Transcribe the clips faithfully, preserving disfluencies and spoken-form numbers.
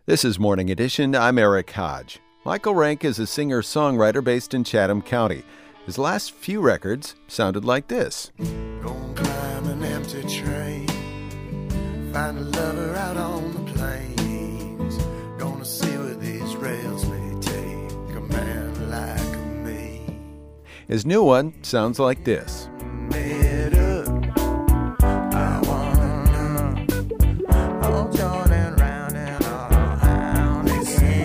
This is Morning Edition. I'm Eric Hodge. Michael Rank is a singer-songwriter based in Chatham County. His last few records sounded like this. Gonna climb an empty train, find a lover out on the plains, gonna see where these rails may take a man like me. His new one sounds like this. Made up, I wanna, all joining round and all how they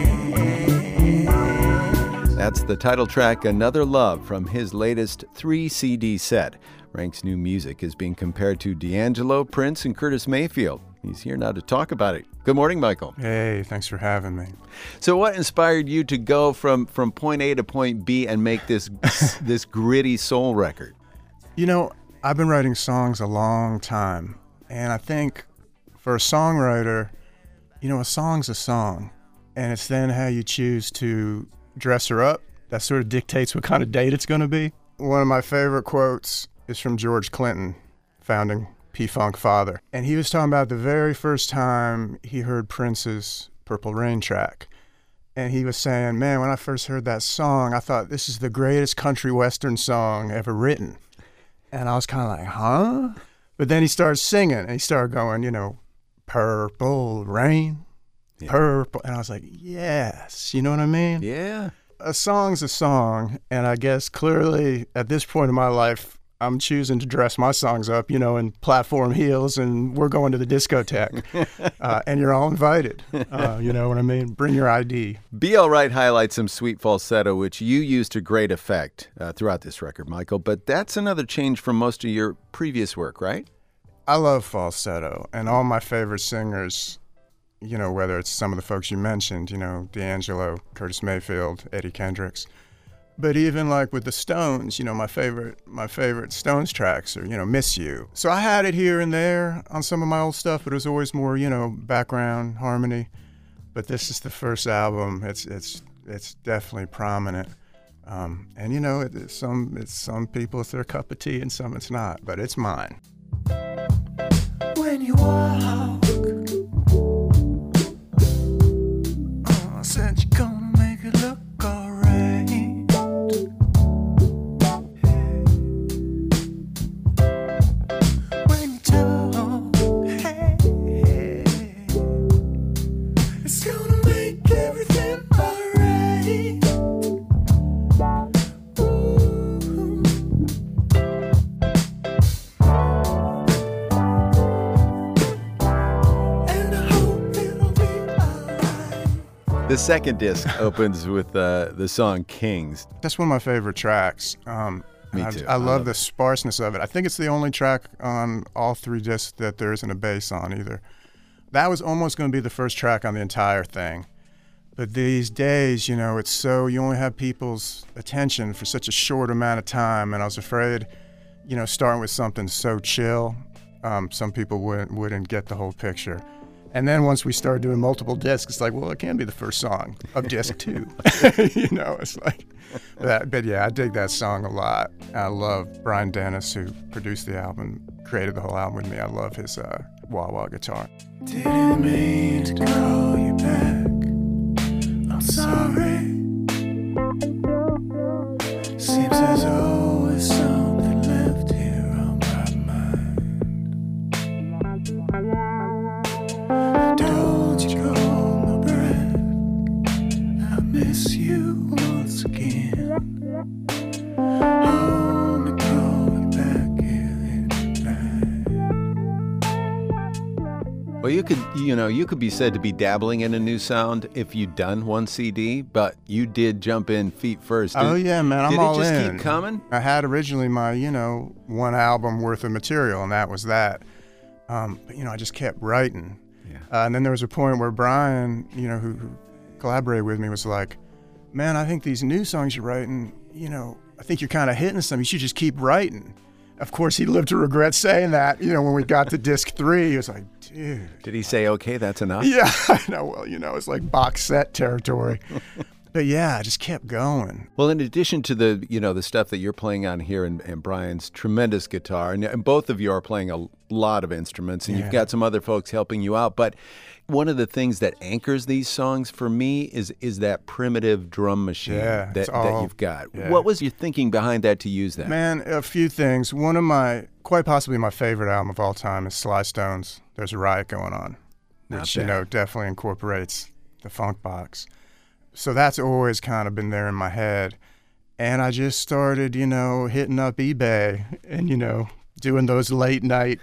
sing. That's the title track, Another Love, from his latest three C D set. Rank's new music is being compared to D'Angelo, Prince, and Curtis Mayfield. He's here now to talk about it. Good morning, Michael. Hey, thanks for having me. So what inspired you to go from, from point A to point B and make this this gritty soul record? You know, I've been writing songs a long time, and I think for a songwriter, you know, a song's a song, and it's then how you choose to dress her up that sort of dictates what kind of date it's going to be. One of my favorite quotes is from George Clinton, founding P-Funk father. And he was talking about the very first time he heard Prince's Purple Rain track. And he was saying, man, when I first heard that song, I thought this is the greatest country western song ever written. And I was kind of like, huh? But then he started singing, and he started going, you know, purple rain, yeah. purple. And I was like, yes, you know what I mean? Yeah. A song's a song, and I guess clearly at this point in my life, I'm choosing to dress my songs up, you know, in platform heels, and we're going to the discotheque, uh, and you're all invited. Uh, you know what I mean? Bring your I D. B L. Wright highlights some sweet falsetto, which you used to great effect uh, throughout this record, Michael, but that's another change from most of your previous work, right? I love falsetto, and all my favorite singers, you know, whether it's some of the folks you mentioned, you know, D'Angelo, Curtis Mayfield, Eddie Kendricks, but even like with the Stones, you know, my favorite my favorite Stones tracks are, you know, Miss You. So I had it here and there on some of my old stuff, but it was always more, you know, background harmony. But this is the first album. It's it's it's definitely prominent. Um, and you know, it, it's some it's some people it's their cup of tea and some it's not, but it's mine. When you walk, oh, I said you're gonna make it look alright. When you talk, hey, it's gonna make everything alright. Ooh. And I hope it'll be alright. The second disc opens with uh, the song Kings. That's one of my favorite tracks. Um, Me I, too. I I love love the it. sparseness of it. I think it's the only track on all three discs that there isn't a bass on either. That was almost going to be the first track on the entire thing. But these days, you know, it's so, you only have people's attention for such a short amount of time. And I was afraid, you know, starting with something so chill, um, some people wouldn't, wouldn't get the whole picture. And then once we started doing multiple discs, it's like, well, it can be the first song of disc two. You know, it's like that. But yeah, I dig that song a lot. I love Brian Dennis, who produced the album, created the whole album with me. I love his uh, wah-wah guitar. Didn't mean to call you back. I'm sorry. Seems there's always something left here on my mind. Don't you hold my breath. I miss you once again. Hold me, call me back here tonight. Well, you could, you know, you could be said to be dabbling in a new sound if you'd done one C D, but you did jump in feet first. Did, Oh yeah, man, I'm did all it just in. keep coming? I had originally my, you know, one album worth of material, and that was that. Um, but you know, I just kept writing. Yeah. Uh, and then there was a point where Brian, you know, who, who collaborated with me, was like, "Man, I think these new songs you're writing, you know, I think you're kind of hitting some. You should just keep writing." Of course, he lived to regret saying that. You know, when we got to disc three, he was like, "Dude." Did he say, okay, that's enough? Yeah, I know. Well, you know, it's like box set territory. but yeah, I just kept going. Well, in addition to the, you know, the stuff that you're playing on here and, and Brian's tremendous guitar, and, and both of you are playing a lot of instruments, and Yeah. you've got some other folks helping you out. But one of the things that anchors these songs for me is is that primitive drum machine Yeah, that, it's all- that you've got. yeah. What was your thinking behind that to use that? Man, a few things. One of my, quite possibly my favorite album of all time is Sly Stone's There's a Riot Going On, Not which, you bad. know, definitely incorporates the funk box. So that's always kind of been there in my head. And I just started, you know, hitting up eBay and, you know, doing those late night,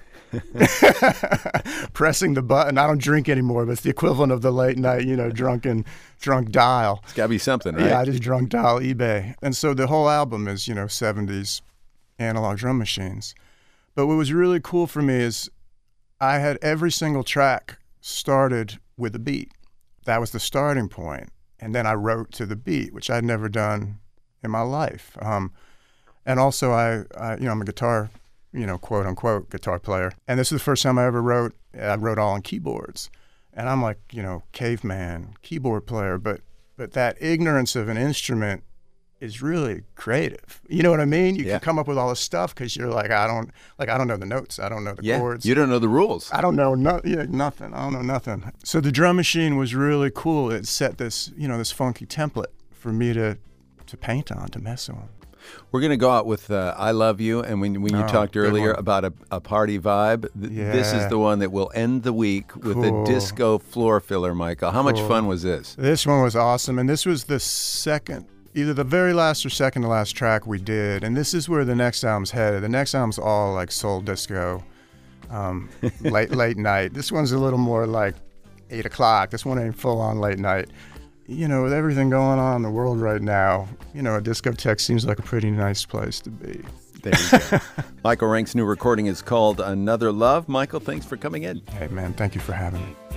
pressing the button. I don't drink anymore, but it's the equivalent of the late night, you know, drunken, drunk dial. It's got to be something, right? Yeah, I just drunk dial eBay. And so the whole album is, you know, seventies analog drum machines. But what was really cool for me is I had every single track started with a beat. That was the starting point. And then I wrote to the beat, which I'd never done in my life. Um, and also, I, I, you know, I'm a guitar, you know, quote unquote guitar player. And this is the first time I ever wrote. I wrote all on keyboards, and I'm like, you know, caveman keyboard player. But but that ignorance of an instrument is really creative. You know what I mean? You Yeah. can come up with all this stuff because you're like, I don't like, I don't know the notes, I don't know the Yeah, chords. you don't know the rules. I don't know no, yeah, nothing. I don't know nothing. So the drum machine was really cool. It set this, you know, this funky template for me to to paint on, to mess on. We're going to go out with uh, I Love You, and when, when you Oh, talked good earlier one. about a, a party vibe, th- this is Yeah. the one that will end the week with Cool. a disco floor filler, Michael. How much Cool. fun was this? This one was awesome, and this was the second, either the very last or second to last track we did, and this is where the next album's headed. The next album's all like soul disco, um, late late night. This one's a little more like eight o'clock. This one ain't full on late night. You know, with everything going on in the world right now, you know, a discotheque seems like a pretty nice place to be. There you go. Michael Rank's new recording is called Another Love. Michael, thanks for coming in. Hey man, thank you for having me.